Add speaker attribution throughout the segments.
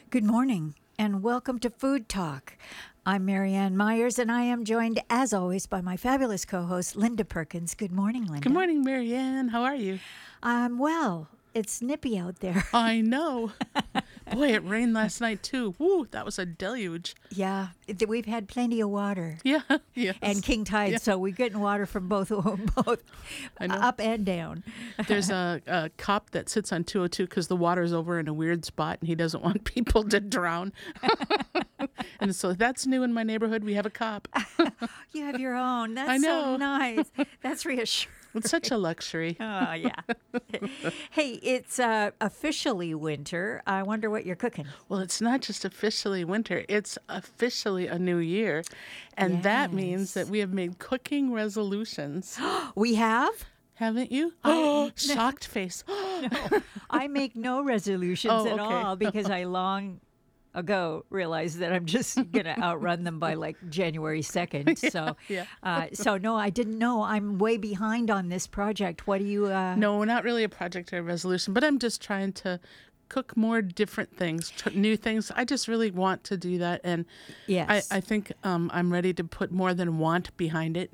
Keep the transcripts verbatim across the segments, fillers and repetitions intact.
Speaker 1: Good morning and welcome to Food Talk. I'm Marianne Myers and I am joined as always by my fabulous co-host Linda Perkins. Good morning, Linda.
Speaker 2: Good morning, Marianne. How are you?
Speaker 1: I'm well. It's nippy out there.
Speaker 2: I know. Boy, it rained last night too. Woo, that was a deluge.
Speaker 1: Yeah, it- we've had plenty of water.
Speaker 2: Yeah, yes.
Speaker 1: And king tide,
Speaker 2: Yeah.
Speaker 1: so we're getting water from both both
Speaker 2: I know.
Speaker 1: up and down.
Speaker 2: There's a, a cop that sits on two oh two because the water's over in a weird spot and he doesn't want people to drown. And so that's new in my neighborhood. We have a cop.
Speaker 1: You have your own. That's
Speaker 2: I
Speaker 1: so
Speaker 2: know.
Speaker 1: nice. That's reassuring.
Speaker 2: It's such a luxury.
Speaker 1: Oh, yeah. Hey, it's uh, officially winter. I wonder what you're cooking.
Speaker 2: Well, it's not just officially winter, it's officially a new year. And that means that
Speaker 1: Yes.
Speaker 2: we have made cooking resolutions.
Speaker 1: We have?
Speaker 2: Haven't you?
Speaker 1: I-
Speaker 2: Shocked face.
Speaker 1: I make no resolutions
Speaker 2: Oh,
Speaker 1: at
Speaker 2: okay.
Speaker 1: all because I long ago realized that I'm just going to outrun them by like January second. So,
Speaker 2: yeah.
Speaker 1: uh, so no, I didn't know. I'm way behind on this project. What do you? Uh,
Speaker 2: No, not really a project or a resolution, but I'm just trying to cook more different things, tr- new things. I just really want to do that, and
Speaker 1: Yes.
Speaker 2: I, I think um, I'm ready to put more than want behind it.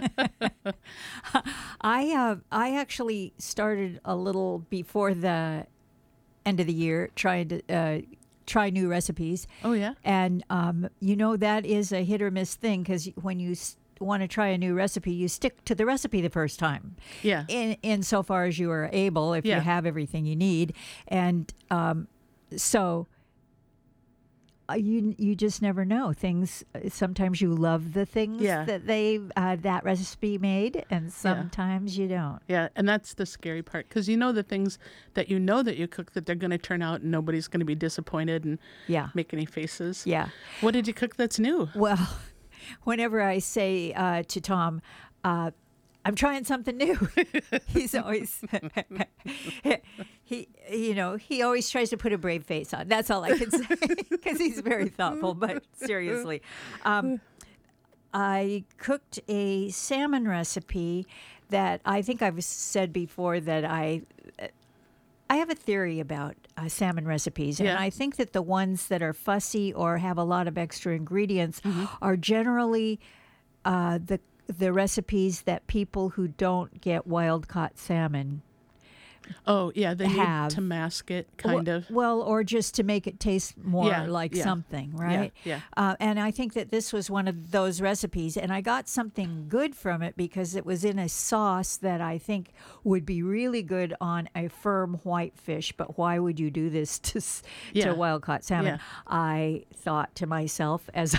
Speaker 1: I uh, I actually started a little before the end of the year trying to uh, try new recipes.
Speaker 2: Oh yeah,
Speaker 1: And um, you know that is a hit or miss thing because when you s- want to try a new recipe, you stick to the recipe the first time.
Speaker 2: yeah,
Speaker 1: In insofar as you are able, if
Speaker 2: Yeah.
Speaker 1: you have everything you need, and um, so uh, you you just never know things. uh, Sometimes you love the things
Speaker 2: Yeah.
Speaker 1: that they uh, that recipe made, and sometimes you don't.
Speaker 2: yeah, and that's the scary part because you know the things that you know that you cook that they're going to turn out and nobody's going to be disappointed and
Speaker 1: Yeah,
Speaker 2: make any faces.
Speaker 1: yeah.
Speaker 2: What did you cook that's new?
Speaker 1: Well, whenever I say uh, to Tom, uh, I'm trying something new, he's always, he, you know, he always tries to put a brave face on. That's all I can say because he's very thoughtful, but seriously. Um, I cooked a salmon recipe that I think I've said before that I I have a theory about uh, salmon recipes, and
Speaker 2: Yeah.
Speaker 1: I think that the ones that are fussy or have a lot of extra ingredients
Speaker 2: Mm-hmm.
Speaker 1: are generally uh, the the recipes that people who don't get wild caught salmon
Speaker 2: Oh yeah, they
Speaker 1: Have.
Speaker 2: need to mask it, kind
Speaker 1: Well-
Speaker 2: of.
Speaker 1: well, or just to make it taste more
Speaker 2: Yeah,
Speaker 1: like
Speaker 2: yeah.
Speaker 1: something, right?
Speaker 2: yeah.
Speaker 1: Uh, and I think that this was one of those recipes, and I got something good from it because it was in a sauce that I think would be really good on a firm white fish. But why would you do this to s-
Speaker 2: Yeah.
Speaker 1: to wild caught salmon?
Speaker 2: Yeah.
Speaker 1: I thought to myself as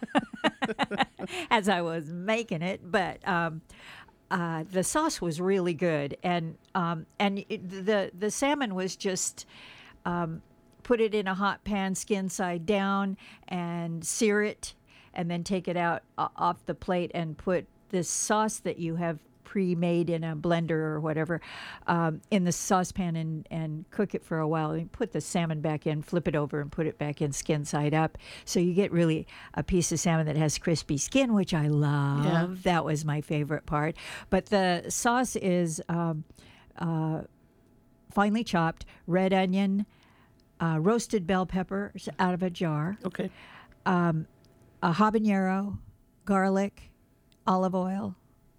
Speaker 1: as I was making it, but. Um, uh, the sauce was really good, and um, and it, the the salmon was just um, put it in a hot pan, skin side down, and sear it, and then take it out uh, off the plate and put this sauce that you have pre-made in a blender or whatever um, in the saucepan and, and cook it for a while. And put the salmon back in, flip it over, and put it back in skin side up. So you get really a piece of salmon that has crispy skin, which I love. That was my favorite part. But the sauce is um, uh, finely chopped red onion, uh, roasted bell peppers out of a jar,
Speaker 2: Okay.
Speaker 1: a habanero, garlic, olive oil,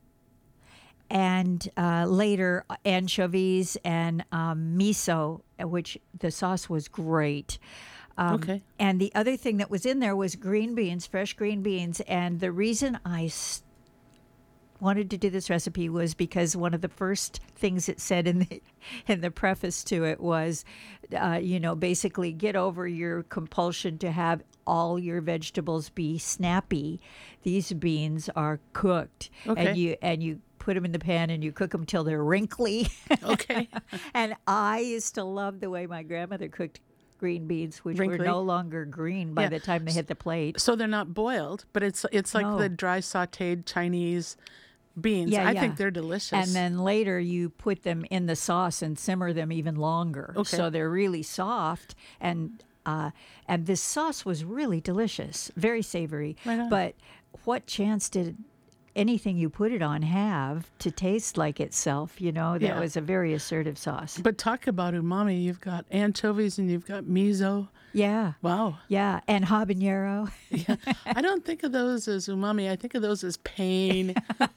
Speaker 1: and uh, later anchovies and um, miso, which the sauce was great. Um,
Speaker 2: Okay.
Speaker 1: And the other thing that was in there was green beans, fresh green beans. And the reason I s- wanted to do this recipe was because one of the first things it said in the in the preface to it was, uh, you know, basically get over your compulsion to have all your vegetables be snappy. These beans are cooked,
Speaker 2: Okay.
Speaker 1: and you and you put them in the pan and you cook them till they're wrinkly.
Speaker 2: Okay.
Speaker 1: And I used to love the way my grandmother cooked green beans, which were
Speaker 2: Wrinkly?
Speaker 1: no longer green by
Speaker 2: Yeah.
Speaker 1: the time they hit the plate.
Speaker 2: So they're not boiled, but it's it's like
Speaker 1: No.
Speaker 2: the dry sautéed Chinese beans.
Speaker 1: Yeah,
Speaker 2: I
Speaker 1: yeah.
Speaker 2: think they're delicious.
Speaker 1: And then later you put them in the sauce and simmer them even longer.
Speaker 2: Okay.
Speaker 1: So they're really soft, and uh, and this sauce was really delicious, very savory.
Speaker 2: Right on.
Speaker 1: But what chance did anything you put it on have to taste like itself. You know, that
Speaker 2: Yeah.
Speaker 1: was a very assertive sauce.
Speaker 2: But talk about umami. You've got anchovies and you've got miso.
Speaker 1: Yeah.
Speaker 2: Wow.
Speaker 1: Yeah. And habanero.
Speaker 2: Yeah. I don't think of those as umami. I think of those as pain.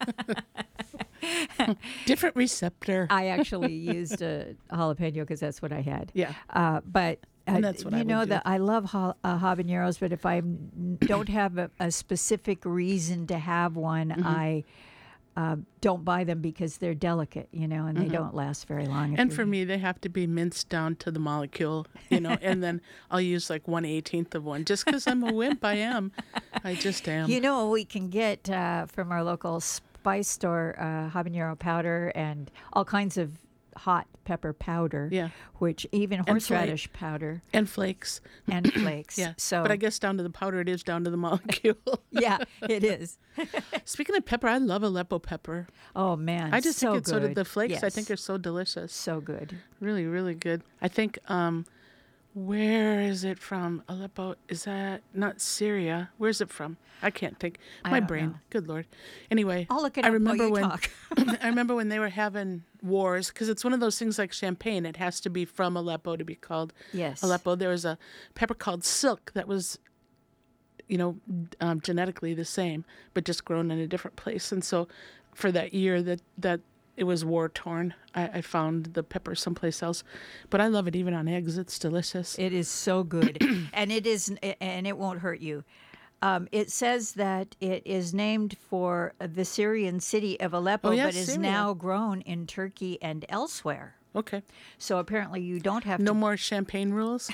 Speaker 2: Different receptor.
Speaker 1: I actually used a jalapeno because that's what I had.
Speaker 2: Yeah.
Speaker 1: Uh, but uh,
Speaker 2: And that's what
Speaker 1: you
Speaker 2: I would
Speaker 1: know
Speaker 2: do.
Speaker 1: that I love ha- uh, habaneros, but if I n- don't have a, a specific reason to have one,
Speaker 2: Mm-hmm.
Speaker 1: I uh, don't buy them because they're delicate, you know, and they don't last very long. if
Speaker 2: Mm-hmm. And
Speaker 1: you're-
Speaker 2: for me, they have to be minced down to the molecule, you know, and then I'll use like one eighteenth of one just because I'm a wimp. I am. I just am.
Speaker 1: You know, we can get uh, from our local spice store uh, habanero powder and all kinds of hot pepper powder.
Speaker 2: Yeah.
Speaker 1: Which even
Speaker 2: flake.
Speaker 1: horseradish powder
Speaker 2: And flakes.
Speaker 1: and flakes.
Speaker 2: Yeah.
Speaker 1: So,
Speaker 2: But I guess down to the powder, it is down to the molecule.
Speaker 1: yeah, it is.
Speaker 2: Speaking of pepper, I love Aleppo pepper.
Speaker 1: Oh man,
Speaker 2: I just
Speaker 1: so
Speaker 2: think it's so
Speaker 1: good.
Speaker 2: did the flakes. I
Speaker 1: Yes.
Speaker 2: think are so delicious.
Speaker 1: so good.
Speaker 2: Really, really good. I think, um, where is it from? Aleppo, is that not Syria? Where's it from? I can't think.
Speaker 1: I
Speaker 2: My
Speaker 1: don't
Speaker 2: brain.
Speaker 1: know.
Speaker 2: Good Lord. Anyway,
Speaker 1: I'll look it
Speaker 2: I
Speaker 1: up while
Speaker 2: remember
Speaker 1: you
Speaker 2: when
Speaker 1: talk.
Speaker 2: I remember when they were having wars because it's one of those things like champagne. It has to be from Aleppo to be called
Speaker 1: Yes.
Speaker 2: Aleppo. There was a pepper called Silk that was, you know, um, genetically the same, but just grown in a different place. And so, for that year that that it was war torn, I, I found the pepper someplace else. But I love it even on eggs. It's delicious.
Speaker 1: It is so good, and it is, and it won't hurt you. Um, it says that it is named for the Syrian city of Aleppo,
Speaker 2: Oh, yes,
Speaker 1: but is
Speaker 2: Syria.
Speaker 1: now grown in Turkey and elsewhere.
Speaker 2: Okay.
Speaker 1: So apparently, you don't have
Speaker 2: No more champagne rules.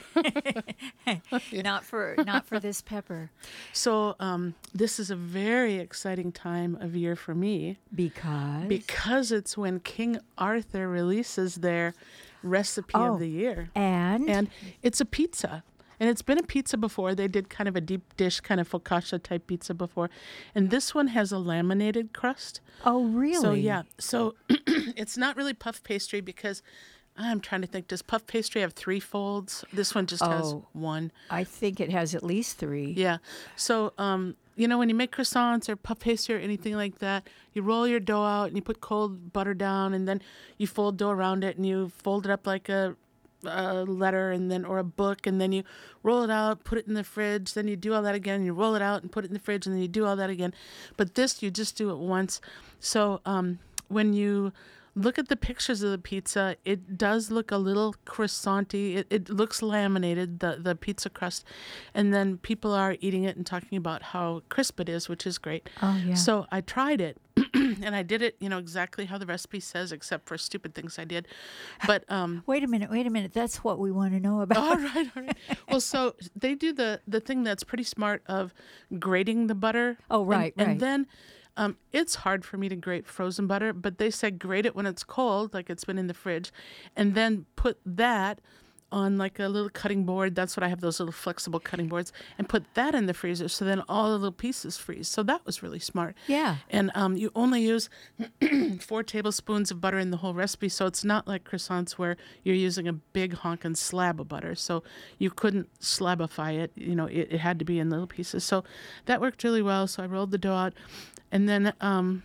Speaker 1: to not for not for this pepper
Speaker 2: So um, this is a very exciting time of year for me
Speaker 1: because
Speaker 2: because it's when King Arthur releases their recipe
Speaker 1: Oh.
Speaker 2: of the year.
Speaker 1: and,
Speaker 2: And it's a pizza. And it's been a pizza before. They did kind of a deep dish, kind of focaccia type pizza before. And this one has a laminated crust.
Speaker 1: oh really?
Speaker 2: So, yeah. So it's not really puff pastry because I'm trying to think, does puff pastry have three folds? This one just has
Speaker 1: Oh.
Speaker 2: one.
Speaker 1: I think it has at least three.
Speaker 2: Yeah. So, um, you know, when you make croissants or puff pastry or anything like that, you roll your dough out and you put cold butter down and then you fold dough around it and you fold it up like a a letter and then or a book and then you roll it out, put it in the fridge, then you do all that again, you roll it out and put it in the fridge and then you do all that again. But this you just do it once. So um, when you look at the pictures of the pizza, it does look a little croissant-y. It, it looks laminated, the, the pizza crust. And then people are eating it and talking about how crisp it is, which is great.
Speaker 1: Oh, yeah.
Speaker 2: So I tried it and I did it, you know, exactly how the recipe says, except for stupid things I did. But um,
Speaker 1: Wait a minute, wait a minute. That's what we want to know about.
Speaker 2: all right, all right. Well, so they do the the thing that's pretty smart of grating the butter.
Speaker 1: Oh,
Speaker 2: And-
Speaker 1: right,
Speaker 2: and,
Speaker 1: right.
Speaker 2: then um, it's hard for me to grate frozen butter, but they said grate it when it's cold, like it's been in the fridge, and then put that on like a little cutting board. That's what I have, those little flexible cutting boards, and put that in the freezer. So then all the little pieces freeze. So that was really smart.
Speaker 1: Yeah.
Speaker 2: And um, you only use four tablespoons of butter in the whole recipe. So it's not like croissants where you're using a big honking slab of butter. So you couldn't slabify it. You know, it, it had to be in little pieces. So that worked really well. So I rolled the dough out. And then um,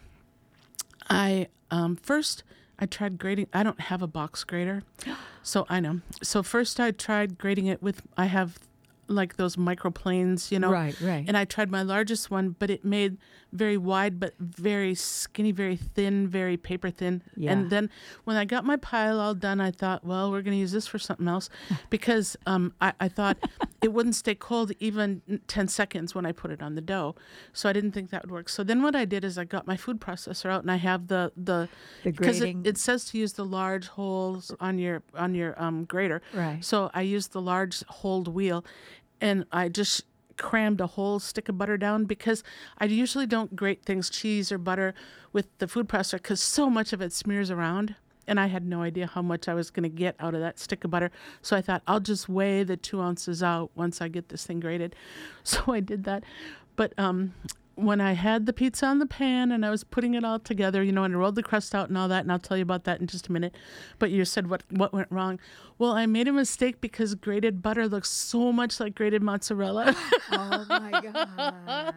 Speaker 2: I um, first I tried grating. I don't have a box grater. So I know. So first I tried grating it with, I have like those microplanes, you know.
Speaker 1: Right, right.
Speaker 2: And I tried my largest one, but it made very wide, but very skinny, very thin, very paper thin.
Speaker 1: Yeah.
Speaker 2: And then when I got my pile all done, I thought, well, we're going to use this for something else because um, I, I thought it wouldn't stay cold even ten seconds when I put it on the dough. So I didn't think that would work. So then what I did is I got my food processor out and I have the, the,
Speaker 1: The
Speaker 2: because
Speaker 1: grating.
Speaker 2: it, it says to use the large holes on your, on your um, grater.
Speaker 1: Right.
Speaker 2: So I used the large holed wheel and I just crammed a whole stick of butter down because I usually don't grate things, cheese or butter, with the food processor because so much of it smears around. And I had no idea how much I was going to get out of that stick of butter. So I thought, I'll just weigh the two ounces out once I get this thing grated. So I did that. But um, when I had the pizza on the pan and I was putting it all together, you know, and I rolled the crust out and all that, and I'll tell you about that in just a minute. But you said what what went wrong. Well, I made a mistake because grated butter looks so much like grated mozzarella.
Speaker 1: Oh my God.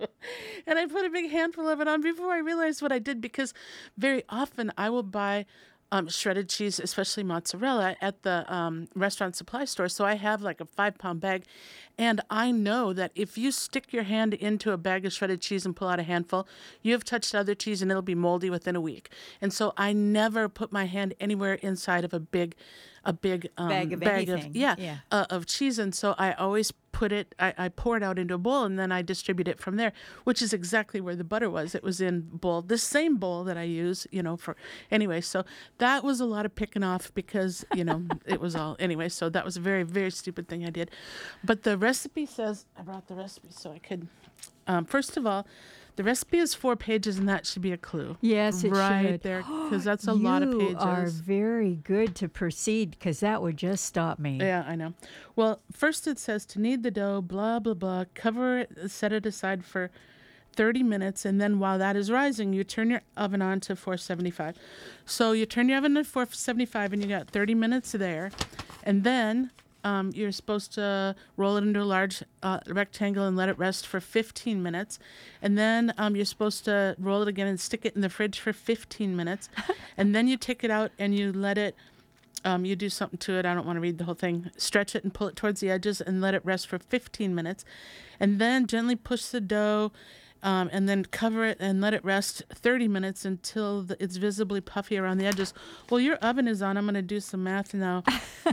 Speaker 2: And I put a big handful of it on before I realized what I did, because very often I will buy um, shredded cheese, especially mozzarella, at the um, restaurant supply store. So I have like a five pound bag. And I know that if you stick your hand into a bag of shredded cheese and pull out a handful, you have touched other cheese and it'll be moldy within a week. And so I never put my hand anywhere inside of a big, a big um,
Speaker 1: Bag of anything.
Speaker 2: yeah,
Speaker 1: Yeah.
Speaker 2: Uh, of cheese. And so I always put it, I, I pour it out into a bowl and then I distribute it from there, which is exactly where the butter was. It was in bowl, the same bowl that I use, you know, for anyway. So that was a lot of picking off because, you know, it was all anyway. So that was a very, very stupid thing I did. But the recipe says, I brought the recipe so I could, um, first of all, the recipe is four pages, and that should be a clue.
Speaker 1: Yes, it
Speaker 2: right
Speaker 1: should.
Speaker 2: there, because that's a lot of pages.
Speaker 1: You are very good to proceed, because that would just stop me.
Speaker 2: Yeah, I know. Well, first it says to knead the dough, blah, blah, blah, cover it, set it aside for thirty minutes, and then while that is rising, you turn your oven on to four seventy-five. So you turn your oven to four seventy-five, and you got thirty minutes there, and then Um, you're supposed to roll it into a large uh, rectangle and let it rest for fifteen minutes. And then um, you're supposed to roll it again and stick it in the fridge for fifteen minutes. And then you take it out and you let it, um, you do something to it. I don't want to read the whole thing. Stretch it and pull it towards the edges and let it rest for fifteen minutes. And then gently push the dough um, and then cover it and let it rest thirty minutes until the, it's visibly puffy around the edges. Well, your oven is on. I'm going to do some math now.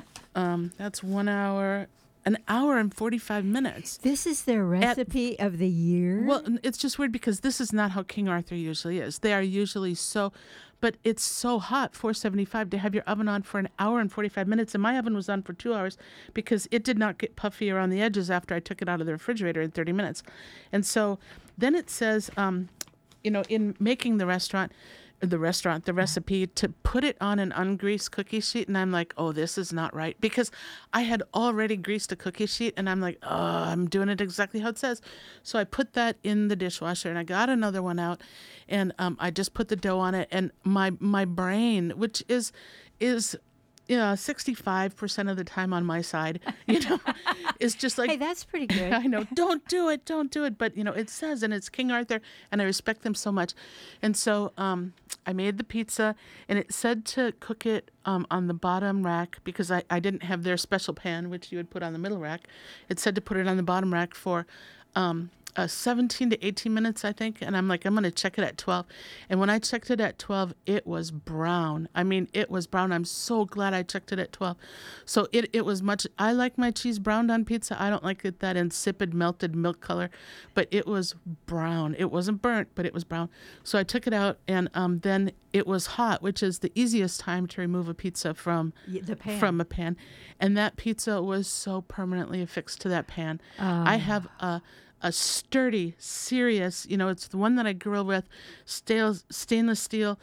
Speaker 2: Um, that's one hour, an hour and forty-five minutes.
Speaker 1: This is their recipe At, of the year?
Speaker 2: Well, it's just weird because this is not how King Arthur usually is. They are usually so, but it's so hot, four seventy-five, to have your oven on for an hour and forty-five minutes. And my oven was on for two hours because it did not get puffy around the edges after I took it out of the refrigerator in thirty minutes. And so then it says, um, you know, in making the restaurant, the restaurant, the recipe, to put it on an ungreased cookie sheet. And I'm like, oh, this is not right. Because I had already greased a cookie sheet and I'm like, oh, I'm doing it exactly how it says. So I put that in the dishwasher and I got another one out and um, I just put the dough on it. And my, my brain, which is, is, you know, sixty-five percent of the time on my side, you know, is just like,
Speaker 1: hey, that's pretty good.
Speaker 2: I know, don't do it, don't do it. But, you know, it says, and it's King Arthur, and I respect them so much. And so um, I made the pizza, and it said to cook it um, on the bottom rack because I, I didn't have their special pan, which you would put on the middle rack. It said to put it on the bottom rack for um, uh, seventeen to eighteen minutes, I think. And I'm like, I'm going to check it at twelve. And when I checked it at twelve, it was brown. I mean, it was brown. I'm so glad I checked it at twelve. So it, it was much, I like my cheese browned on pizza. I don't like it that insipid melted milk color, but it was brown. It wasn't burnt, but it was brown. So I took it out and um, then it was hot, which is the easiest time to remove a pizza from,
Speaker 1: the pan.
Speaker 2: from a pan. And that pizza was so permanently affixed to that pan.
Speaker 1: Uh.
Speaker 2: I have a a sturdy, serious, you know, it's the one that I grill with, stainless, stainless steel,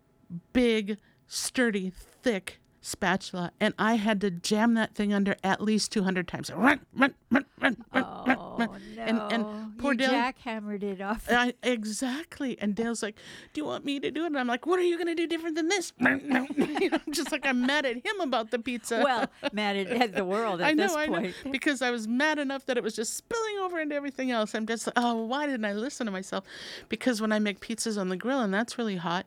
Speaker 2: big, sturdy, thick spatula. And I had to jam that thing under at least two hundred times. Run, run, run, run, run,
Speaker 1: Oh,
Speaker 2: run.
Speaker 1: no.
Speaker 2: And, and poor
Speaker 1: you
Speaker 2: Dale.
Speaker 1: jackhammered it off.
Speaker 2: I, exactly. And Dale's like, do you want me to do it? And I'm like, what are you going to do different than this? You know, just like I'm mad at him about the pizza.
Speaker 1: Well, mad at, at the world at
Speaker 2: I know,
Speaker 1: this
Speaker 2: I
Speaker 1: point.
Speaker 2: know, because I was mad enough that it was just spilling over into everything else. I'm just like, oh, why didn't I listen to myself? Because when I make pizzas on the grill, and that's really hot,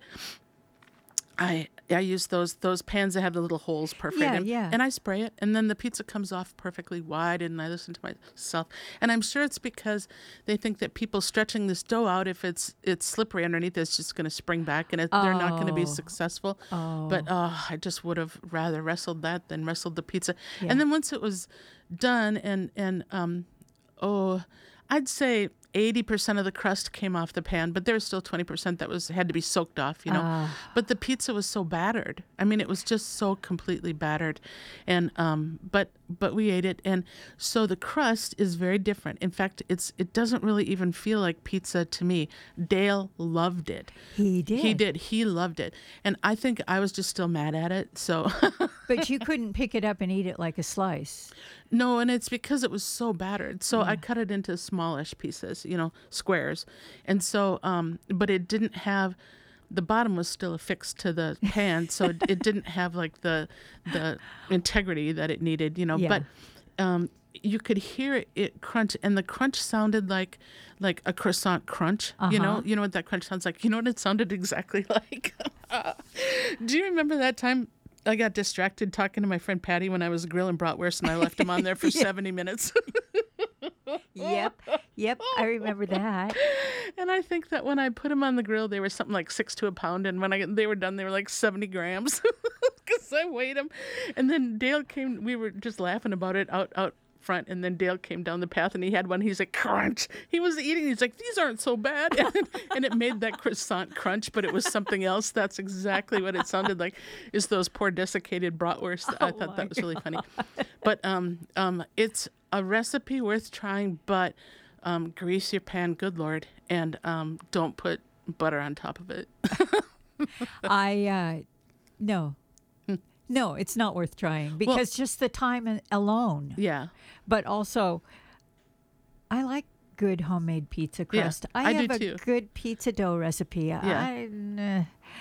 Speaker 2: I I use those those pans that have the little holes perforated,
Speaker 1: Yeah,
Speaker 2: in,
Speaker 1: yeah.
Speaker 2: and I spray it, and then the pizza comes off perfectly. Why didn't I listen to myself? And I'm sure it's because they think that people stretching this dough out, if it's it's slippery underneath, it's just going to spring back, and it, they're not going to be
Speaker 1: Oh.
Speaker 2: successful.
Speaker 1: Oh.
Speaker 2: But uh, I just would have rather wrestled that than wrestled the pizza.
Speaker 1: Yeah.
Speaker 2: And then once it was done, and and um, oh, I'd say eighty percent of the crust came off the pan, but there was still twenty percent that was had to be soaked off, you know.
Speaker 1: Ah.
Speaker 2: But the pizza was so battered. I mean, it was just so completely battered. And um but but we ate it, and so the crust is very different. In fact, it's it doesn't really even feel like pizza to me. Dale loved it.
Speaker 1: He did.
Speaker 2: He did. He loved it. And I think I was just still mad at it. So
Speaker 1: But you couldn't pick it up and eat it like a slice.
Speaker 2: no, and it's because it was so battered. So I cut it into smallish pieces. was, you know, squares. And so, um, but it didn't have, the bottom was still affixed to the pan, so it, it didn't have like the the integrity that it needed, you know.
Speaker 1: Yeah.
Speaker 2: But um, you could hear it crunch, and the crunch sounded like like a croissant crunch. You know,
Speaker 1: Uh-huh.
Speaker 2: you know what that crunch sounds like. You know what it sounded exactly like. Do you remember that time I got distracted talking to my friend Patty when I was grilling bratwurst, and I left him on there for seventy minutes?
Speaker 1: Yep. Yep. I remember that.
Speaker 2: And I think that when I put them on the grill, they were something like six to a pound, and when I they were done, they were like seventy grams because I weighed them. And then Dale came. We were just laughing about it out out front, and then Dale came down the path, and he had one. He's like, crunch. He was eating. He's like, these aren't so bad, and, and it made that croissant crunch, but it was something else. That's exactly what it sounded like. Is those poor desiccated bratwurst? I
Speaker 1: Oh
Speaker 2: thought
Speaker 1: my
Speaker 2: that was really funny. But um um, it's a recipe worth trying, but um, grease your pan, good Lord, and um, don't put butter on top of it.
Speaker 1: I uh, no, no, it's not worth trying because just the time a- alone.
Speaker 2: Yeah.
Speaker 1: But also, I like good homemade pizza crust. I
Speaker 2: I do
Speaker 1: have a
Speaker 2: too.
Speaker 1: good pizza dough recipe. I, uh,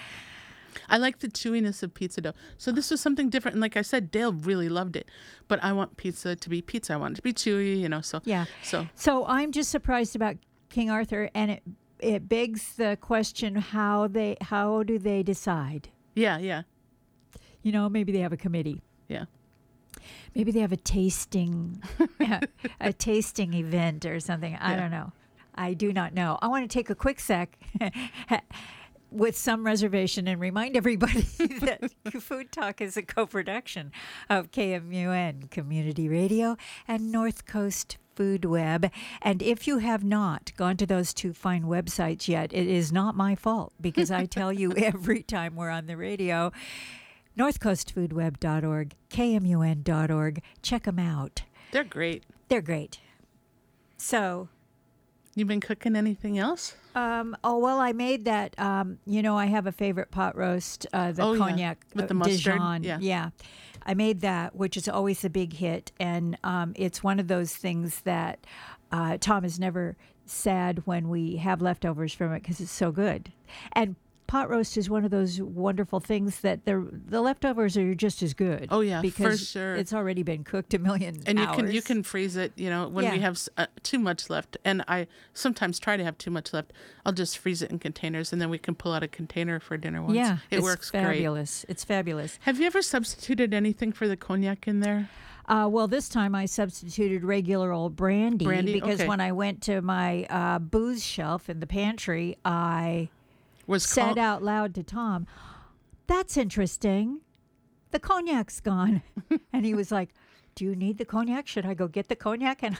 Speaker 2: I like the chewiness of pizza dough. So this was something different. And like I said, Dale really loved it. But I want pizza to be pizza. I want it to be chewy, you know. So
Speaker 1: yeah.
Speaker 2: So
Speaker 1: So I'm just surprised about King Arthur, and it it begs the question: how they how do they decide?
Speaker 2: yeah, yeah,
Speaker 1: You know, maybe they have a committee.
Speaker 2: yeah.
Speaker 1: Maybe they have a tasting a tasting event or something. I
Speaker 2: Yeah.
Speaker 1: don't know. I do not know. I want to take a quick sec with some reservation and remind everybody that Food Talk is a co-production of K M U N Community Radio and North Coast Food Web. And if you have not gone to those two fine websites yet, it is not my fault because I tell you every time we're on the radio. north coast food web dot org, K M U N dot org. Check them out.
Speaker 2: They're great.
Speaker 1: They're great. So,
Speaker 2: You been cooking anything else?
Speaker 1: um, oh, well, I made that. Um, you know, I have a favorite pot roast, uh, the
Speaker 2: Oh, yeah.
Speaker 1: cognac
Speaker 2: With
Speaker 1: uh,
Speaker 2: the mustard?
Speaker 1: Dijon.
Speaker 2: Yeah.
Speaker 1: yeah. I made that, which is always a big hit. And um, it's one of those things that uh, Tom is never sad when we have leftovers from it because it's so good. And pot roast is one of those wonderful things that the the leftovers are just as good.
Speaker 2: Oh, yeah, for
Speaker 1: because
Speaker 2: sure.
Speaker 1: it's already been cooked a million
Speaker 2: And you
Speaker 1: hours.
Speaker 2: can you can freeze it, you know, when we
Speaker 1: Yeah.
Speaker 2: have s- uh, too much left. And I sometimes try to have too much left. I'll just freeze it in containers, and then we can pull out a container for dinner once.
Speaker 1: Yeah,
Speaker 2: it
Speaker 1: it's
Speaker 2: works great.
Speaker 1: fabulous. It's fabulous.
Speaker 2: Have you ever substituted anything for the cognac in there?
Speaker 1: Uh, well, this time I substituted regular old brandy,
Speaker 2: Brandy?
Speaker 1: because
Speaker 2: Okay.
Speaker 1: when I went to my uh, booze shelf in the pantry, I
Speaker 2: Was
Speaker 1: said
Speaker 2: col-
Speaker 1: out loud to Tom, "That's interesting. The cognac's gone." And he was like, "Do you need the cognac? Should I go get the cognac?" And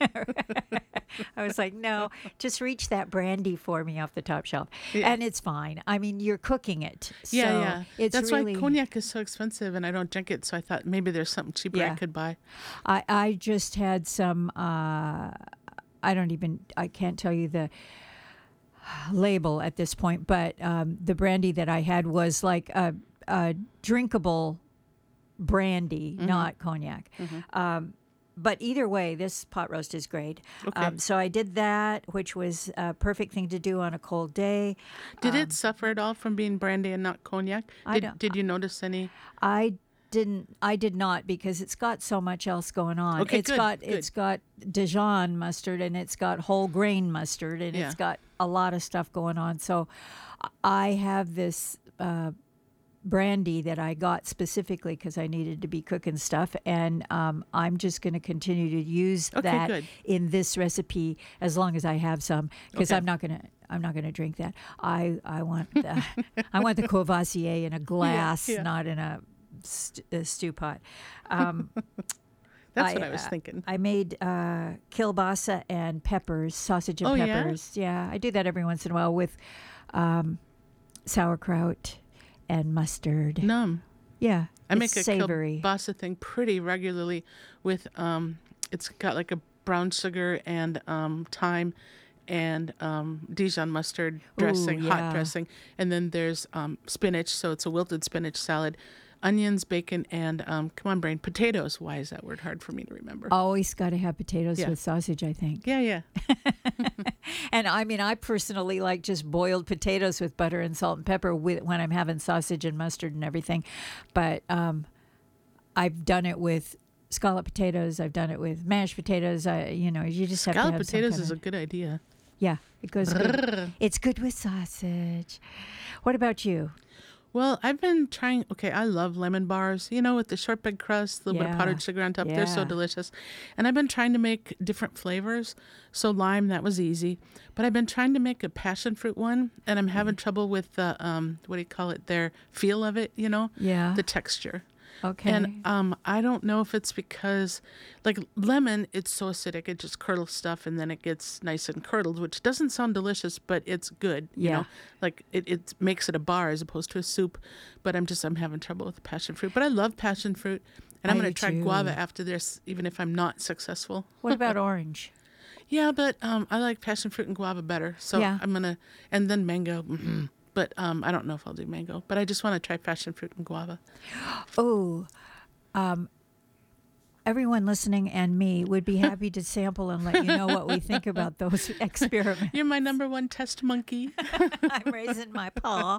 Speaker 1: I was like, "No, just reach that brandy for me off the top shelf."
Speaker 2: Yeah.
Speaker 1: And it's fine. I mean, you're cooking it.
Speaker 2: Yeah,
Speaker 1: so
Speaker 2: yeah.
Speaker 1: It's
Speaker 2: That's
Speaker 1: really,
Speaker 2: why cognac is so expensive, and I don't drink it. So I thought maybe there's something cheaper I
Speaker 1: Yeah.
Speaker 2: could buy.
Speaker 1: I, I just had some, uh, I don't even, I can't tell you the label at this point, but um, the brandy that I had was like a, a drinkable brandy,
Speaker 2: Mm-hmm.
Speaker 1: not cognac. Um, but either way, this pot roast is great.
Speaker 2: Okay.
Speaker 1: Um, so I did that, which was a perfect thing to do on a cold day.
Speaker 2: Did it suffer at all from being brandy and not cognac?
Speaker 1: I
Speaker 2: Did,
Speaker 1: don't-
Speaker 2: did you notice any?
Speaker 1: I didn't I did not because it's got so much else going on.
Speaker 2: Okay,
Speaker 1: It's
Speaker 2: good,
Speaker 1: got
Speaker 2: good.
Speaker 1: it's got Dijon mustard and it's got whole grain mustard and
Speaker 2: Yeah.
Speaker 1: it's got a lot of stuff going on. So I have this uh, brandy that I got specifically because I needed to be cooking stuff, and um, I'm just going to continue to use
Speaker 2: Okay,
Speaker 1: that
Speaker 2: good.
Speaker 1: in this recipe as long as I have some, because
Speaker 2: Okay.
Speaker 1: I'm not going to I'm not going to drink that. I I want the, I want the Courvoisier in a glass,
Speaker 2: yeah.
Speaker 1: not in a, st- a stew pot. Um,
Speaker 2: That's what I was
Speaker 1: uh,
Speaker 2: thinking.
Speaker 1: I made uh, kielbasa and peppers, sausage and
Speaker 2: Oh, yeah?
Speaker 1: peppers. Yeah? I do that every once in a while with um, sauerkraut and mustard.
Speaker 2: Numb.
Speaker 1: Yeah,
Speaker 2: I
Speaker 1: it's
Speaker 2: make a
Speaker 1: savory.
Speaker 2: kielbasa thing pretty regularly with um it's got like a brown sugar and um thyme and um Dijon mustard dressing,
Speaker 1: Ooh,
Speaker 2: hot
Speaker 1: yeah.
Speaker 2: dressing. And then there's um spinach, so it's a wilted spinach salad, onions, bacon, and um come on brain, potatoes. Why is that word hard for me to remember?
Speaker 1: Always got to have potatoes
Speaker 2: Yeah.
Speaker 1: with sausage, I think.
Speaker 2: Yeah, yeah.
Speaker 1: And I mean, I personally like just boiled potatoes with butter and salt and pepper with, when I'm having sausage and mustard and everything. But um, I've done it with scallop potatoes. I've done it with mashed potatoes. I, you know, you just have
Speaker 2: Scallop
Speaker 1: to have
Speaker 2: potatoes
Speaker 1: some
Speaker 2: is
Speaker 1: kind
Speaker 2: a good idea.
Speaker 1: of, yeah, it goes good. It's good with sausage. What about you?
Speaker 2: Well, I've been trying. Okay, I love lemon bars. You know, with the shortbread crust, a little bit of
Speaker 1: Yeah.
Speaker 2: powdered sugar on top. They're so
Speaker 1: Yeah.
Speaker 2: delicious. And I've been trying to make different flavors. So lime, that was easy. But I've been trying to make a passion fruit one, and I'm having trouble with the um, what do you call it? Their feel of it. You know,
Speaker 1: Yeah.
Speaker 2: the texture.
Speaker 1: Okay.
Speaker 2: And um, I don't know if it's because, like lemon, it's so acidic, it just curdles stuff, and then it gets nice and curdled, which doesn't sound delicious, but it's good. You
Speaker 1: Yeah.
Speaker 2: know, like it, it makes it a bar as opposed to a soup. But I'm just I'm having trouble with passion fruit. But I love passion fruit, and I'm
Speaker 1: I
Speaker 2: going
Speaker 1: do
Speaker 2: to try
Speaker 1: too.
Speaker 2: guava after this, even if I'm not successful.
Speaker 1: What about orange?
Speaker 2: Yeah, but um, I like passion fruit and guava better, so
Speaker 1: Yeah.
Speaker 2: I'm gonna, and then mango. mhm. But um, I don't know if I'll do mango. But I just want to try passion fruit and guava.
Speaker 1: Oh, um, everyone listening and me would be happy to sample and let you know what we think about those experiments.
Speaker 2: You're my number one test monkey.
Speaker 1: I'm raising my paw.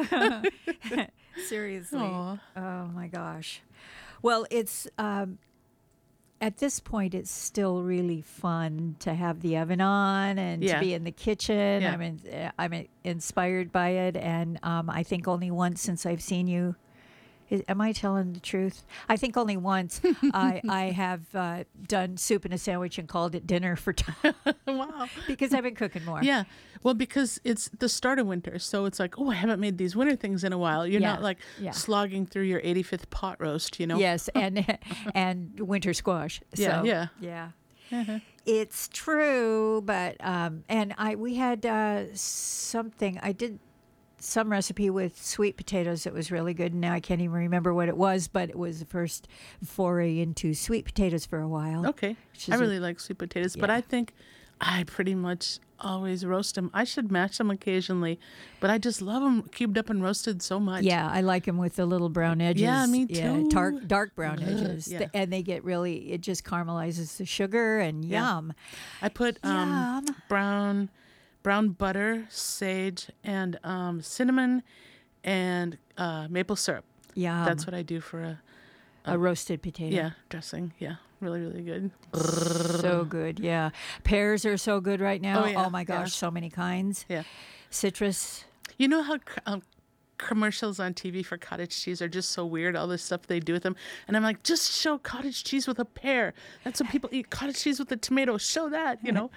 Speaker 1: Seriously.
Speaker 2: Aw.
Speaker 1: Oh my gosh. Well, it's um, at this point, it's still really fun to have the oven on and
Speaker 2: Yeah.
Speaker 1: to be in the kitchen.
Speaker 2: Yeah.
Speaker 1: I'm in, I'm inspired by it, and um, I think only once since I've seen you. Is, am I telling the truth? I think only once I I have uh, done soup and a sandwich and called it dinner for time
Speaker 2: Wow.
Speaker 1: because I've been cooking more.
Speaker 2: Yeah. Well, because it's the start of winter. So it's like, oh, I haven't made these winter things in a while. You're
Speaker 1: Yeah.
Speaker 2: not like
Speaker 1: Yeah.
Speaker 2: slogging through your eighty-fifth pot roast, you know?
Speaker 1: Yes, and and winter squash.
Speaker 2: Yeah,
Speaker 1: So,
Speaker 2: yeah.
Speaker 1: yeah. It's true, but um, and I we had uh, something. I did some recipe with sweet potatoes that was really good. And now I can't even remember what it was, but it was the first foray into sweet potatoes for a while.
Speaker 2: Okay.
Speaker 1: Which
Speaker 2: I
Speaker 1: is a-
Speaker 2: really like sweet potatoes, but
Speaker 1: Yeah.
Speaker 2: I think I pretty much always roast them. I should mash them occasionally, but I just love them cubed up and roasted so much.
Speaker 1: Yeah, I like them with the little brown edges.
Speaker 2: Yeah, me
Speaker 1: Yeah,
Speaker 2: too.
Speaker 1: dark, dark brown edges.
Speaker 2: yeah.
Speaker 1: Th- And they get really, it just caramelizes the sugar and
Speaker 2: Yeah.
Speaker 1: yum.
Speaker 2: I put um,
Speaker 1: Yum.
Speaker 2: brown brown butter, sage, and um, cinnamon and uh, maple syrup.
Speaker 1: Yum.
Speaker 2: That's what I do for a
Speaker 1: a roasted potato.
Speaker 2: yeah dressing. Yeah, really, really good.
Speaker 1: So good, yeah. Pears are so good right now.
Speaker 2: Oh, yeah,
Speaker 1: my gosh,
Speaker 2: yeah.
Speaker 1: so many kinds.
Speaker 2: Yeah.
Speaker 1: Citrus.
Speaker 2: You know how c- um, commercials on T V for cottage cheese are just so weird, all this stuff they do with them. And I'm like, just show cottage cheese with a pear. That's what people eat. Cottage cheese with a tomato. Show that, you know.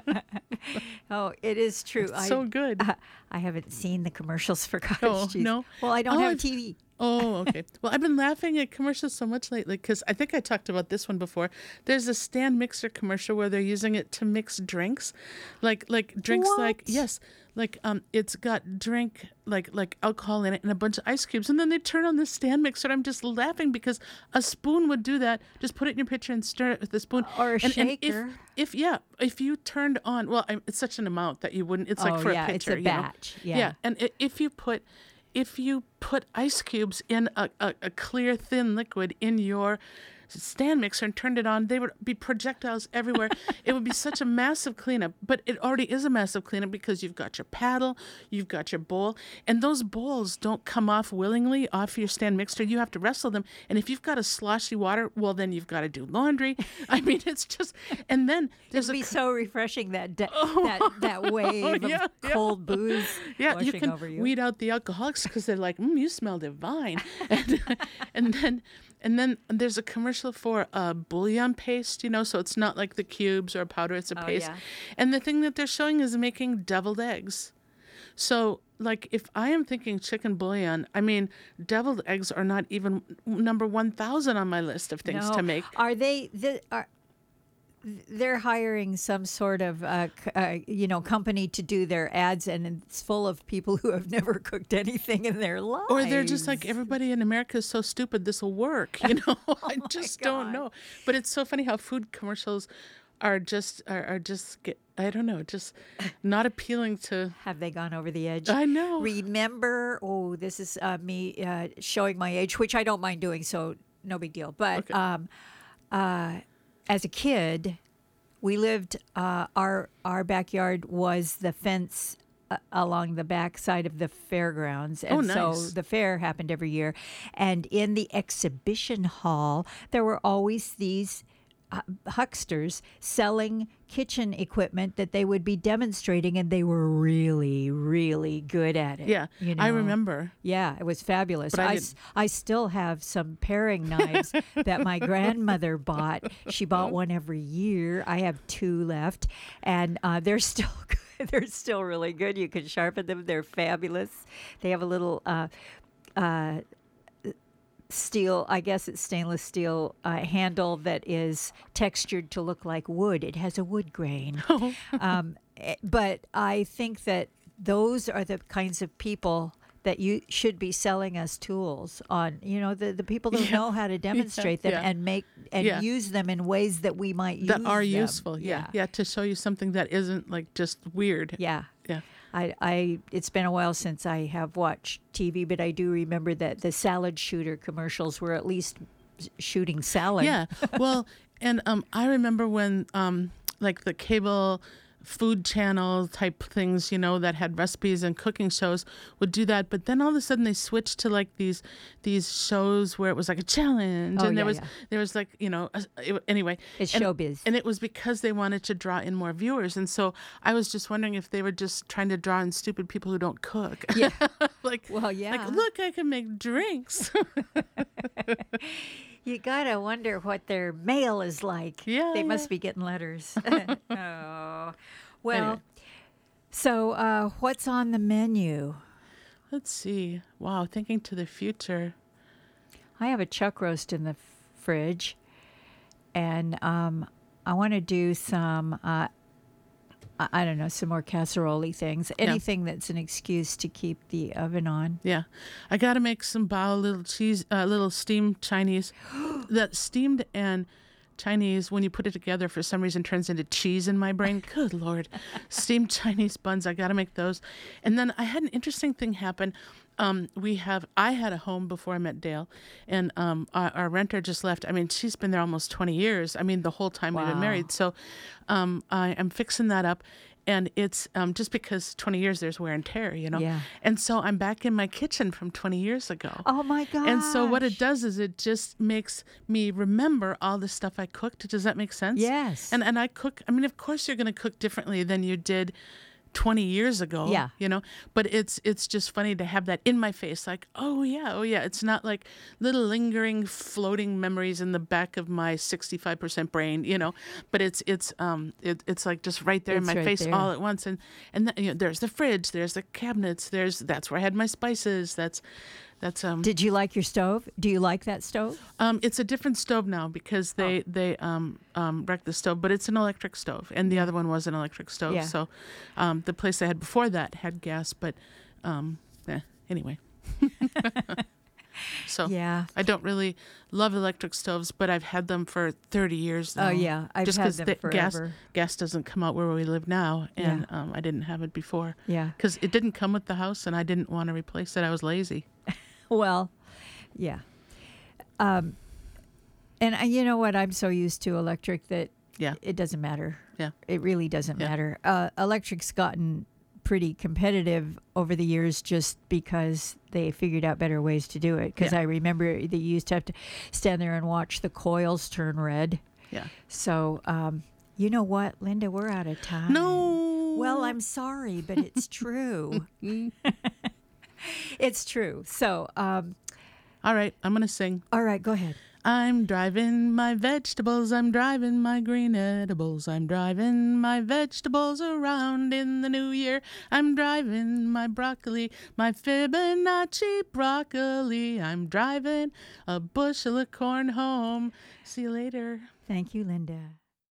Speaker 1: Oh, it is true.
Speaker 2: It's
Speaker 1: I,
Speaker 2: so good.
Speaker 1: I, I haven't seen the commercials for cottage
Speaker 2: Oh,
Speaker 1: cheese.
Speaker 2: no?
Speaker 1: Well, I don't
Speaker 2: Oh,
Speaker 1: have
Speaker 2: I've-
Speaker 1: T V.
Speaker 2: Oh, okay. Well, I've been laughing at commercials so much lately because I think I talked about this one before. There's a stand mixer commercial where they're using it to mix drinks, like like drinks like
Speaker 1: What?
Speaker 2: yes, like um, it's got drink like like alcohol in it and a bunch of ice cubes, and then they turn on the stand mixer. And I'm just laughing because a spoon would do that. Just put it in your pitcher and stir it with the spoon.
Speaker 1: Or a
Speaker 2: and, and
Speaker 1: shaker.
Speaker 2: if, if yeah, if you turned on, well, I, it's such an amount that you wouldn't. It's like
Speaker 1: Oh,
Speaker 2: for
Speaker 1: yeah,
Speaker 2: a
Speaker 1: it's
Speaker 2: pitcher,
Speaker 1: a
Speaker 2: you know?
Speaker 1: batch. Yeah.
Speaker 2: yeah, and i- if you put if you put ice cubes in a, a, a clear thin liquid in your stand mixer and turned it on, they would be projectiles everywhere. It would be such a massive cleanup, but it already is a massive cleanup because you've got your paddle, you've got your bowl, and those bowls don't come off willingly off your stand mixer. You have to wrestle them, and if you've got a sloshy water, well, then you've got to do laundry. I mean, it's just, and then there's
Speaker 1: It'd
Speaker 2: a
Speaker 1: be so refreshing that da- that that wave
Speaker 2: yeah,
Speaker 1: of
Speaker 2: yeah.
Speaker 1: cold booze
Speaker 2: Yeah,
Speaker 1: washing
Speaker 2: you can
Speaker 1: over you.
Speaker 2: weed out the alcoholics because they're like, mm, you smell divine. and, and then and then there's a commercial for a bouillon paste, you know, so it's not like the cubes or powder, it's a
Speaker 1: Oh,
Speaker 2: paste.
Speaker 1: yeah.
Speaker 2: And the thing that they're showing is making deviled eggs. So, like, if I am thinking chicken bouillon, I mean, deviled eggs are not even number one thousand on my list of things
Speaker 1: No.
Speaker 2: to make.
Speaker 1: Are they? The, are, they're hiring some sort of uh, c- uh, you know company to do their ads, and it's full of people who have never cooked anything in their lives.
Speaker 2: Or they're just like, everybody in America is so stupid, this will work. You know, I just don't
Speaker 1: God.
Speaker 2: know. But it's so funny how food commercials are just are, are just get I don't know, just not appealing to.
Speaker 1: Have they gone over the edge?
Speaker 2: I know.
Speaker 1: Remember, oh, this is uh, me uh, showing my age, which I don't mind doing, so no big deal. But
Speaker 2: Okay.
Speaker 1: um, uh, as a kid, We lived. Uh, our our backyard was the fence uh, along the back side of the fairgrounds, and
Speaker 2: Oh,
Speaker 1: so
Speaker 2: nice.
Speaker 1: the fair happened every year. And in the exhibition hall, there were always these uh, hucksters selling kitchen equipment that they would be demonstrating, and they were really, really good at it.
Speaker 2: Yeah,
Speaker 1: you
Speaker 2: I
Speaker 1: know?
Speaker 2: remember.
Speaker 1: Yeah, it was fabulous.
Speaker 2: But I
Speaker 1: I,
Speaker 2: didn't-
Speaker 1: s- I still have some paring knives that my grandmother bought. She bought one every year. I have two left, and uh, they're still good. They're still really good. You can sharpen them. They're fabulous. They have a little uh, uh, steel, I guess it's stainless steel uh, handle that is textured to look like wood. It has a wood grain. um, eh, but I think that those are the kinds of people that you should be selling us tools on, you know, the, the people that
Speaker 2: Yeah.
Speaker 1: know how to demonstrate them
Speaker 2: yeah.
Speaker 1: and make and
Speaker 2: Yeah.
Speaker 1: use them in ways that we might use
Speaker 2: That are
Speaker 1: them.
Speaker 2: useful. Yeah. yeah. To show you something that isn't like just weird.
Speaker 1: Yeah.
Speaker 2: Yeah.
Speaker 1: I, I it's been a while since I have watched T V, but I do remember that the salad shooter commercials were at least s- shooting salad.
Speaker 2: Yeah. Well, and um, I remember when um, like the cable food channel type things, you know, that had recipes and cooking shows would do that. But then all of a sudden they switched to like these these shows where it was like a challenge,
Speaker 1: Oh,
Speaker 2: and there
Speaker 1: yeah,
Speaker 2: was
Speaker 1: yeah.
Speaker 2: there was like you know a, it, anyway.
Speaker 1: It's
Speaker 2: and,
Speaker 1: showbiz.
Speaker 2: and it was because they wanted to draw in more viewers. And so I was just wondering if they were just trying to draw in stupid people who don't cook.
Speaker 1: Yeah.
Speaker 2: like
Speaker 1: Well, yeah.
Speaker 2: like look, I can make drinks.
Speaker 1: You gotta wonder what their mail is like.
Speaker 2: Yeah,
Speaker 1: They
Speaker 2: yeah.
Speaker 1: must be getting letters. Oh. Well,
Speaker 2: Anyway.
Speaker 1: so uh, what's on the menu?
Speaker 2: Let's see. Wow, thinking to the future.
Speaker 1: I have a chuck roast in the fridge, and um, I want to do some. Uh, I I don't know, some more casserole things. Anything that's an excuse to keep the oven on.
Speaker 2: Yeah, I got to make some bao little cheese, uh, little steamed Chinese. That steamed and Chinese, when you put it together, for some reason turns into cheese in my brain. Good Lord, steamed Chinese buns. I got to make those. And then I had an interesting thing happen. Um, we have. I had a home before I met Dale, and um, our, our renter just left. I mean, she's been there almost twenty years. I mean, the whole time we've been
Speaker 1: Wow.
Speaker 2: married. So, um, I am fixing that up. And it's um, just because twenty years, there's wear and tear, you know?
Speaker 1: Yeah.
Speaker 2: And so I'm back in my kitchen from twenty years ago.
Speaker 1: Oh my god!
Speaker 2: And so what it does is it just makes me remember all the stuff I cooked. Does that make sense?
Speaker 1: Yes.
Speaker 2: And and I cook, I mean, of course you're going to cook differently than you did twenty years ago.
Speaker 1: Yeah.
Speaker 2: You know, but it's it's just funny to have that in my face, like, oh yeah, oh yeah. It's not like little lingering floating memories in the back of my sixty-five percent brain, you know, but it's it's um it, it's like just right there in
Speaker 1: It's
Speaker 2: my
Speaker 1: right
Speaker 2: face
Speaker 1: there.
Speaker 2: all at once. And and th- you know, there's the fridge, there's the cabinets, there's that's where I had my spices. That's that's um
Speaker 1: Did you like your stove? Do you like that stove?
Speaker 2: um, it's a different stove now because they they um, um, wrecked the stove, but it's an electric stove, and the other one was an electric stove.
Speaker 1: Yeah.
Speaker 2: So um, the place I had before that had gas, but um, eh, anyway. So
Speaker 1: Yeah.
Speaker 2: I don't really love electric stoves, but I've had them for thirty years now.
Speaker 1: Oh, yeah. I've
Speaker 2: just
Speaker 1: had
Speaker 2: 'cause
Speaker 1: them
Speaker 2: the gas
Speaker 1: forever.
Speaker 2: gas doesn't come out where we live now, and
Speaker 1: Yeah.
Speaker 2: um, I didn't have it before.
Speaker 1: Yeah.
Speaker 2: Because it didn't come with the house, and I didn't want to replace it. I was lazy.
Speaker 1: Well, yeah. Um, and I, you know what? I'm so used to electric that
Speaker 2: Yeah.
Speaker 1: it doesn't matter.
Speaker 2: Yeah.
Speaker 1: It really doesn't
Speaker 2: Yeah.
Speaker 1: matter. Uh, electric's gotten pretty competitive over the years just because they figured out better ways to do it. Because
Speaker 2: Yeah.
Speaker 1: I remember that you used to have to stand there and watch the coils turn red.
Speaker 2: Yeah.
Speaker 1: So, um, you know what, Linda? We're out of time.
Speaker 2: No.
Speaker 1: Well, I'm sorry, but it's true. It's true. So, um,
Speaker 2: All right, I'm gonna sing.
Speaker 1: all right, go ahead.
Speaker 2: I'm driving my vegetables, I'm driving my green edibles, I'm driving my vegetables around in the new year. I'm driving my broccoli, my Fibonacci broccoli. I'm driving a bushel of corn home. See you later.
Speaker 1: Thank you, Linda.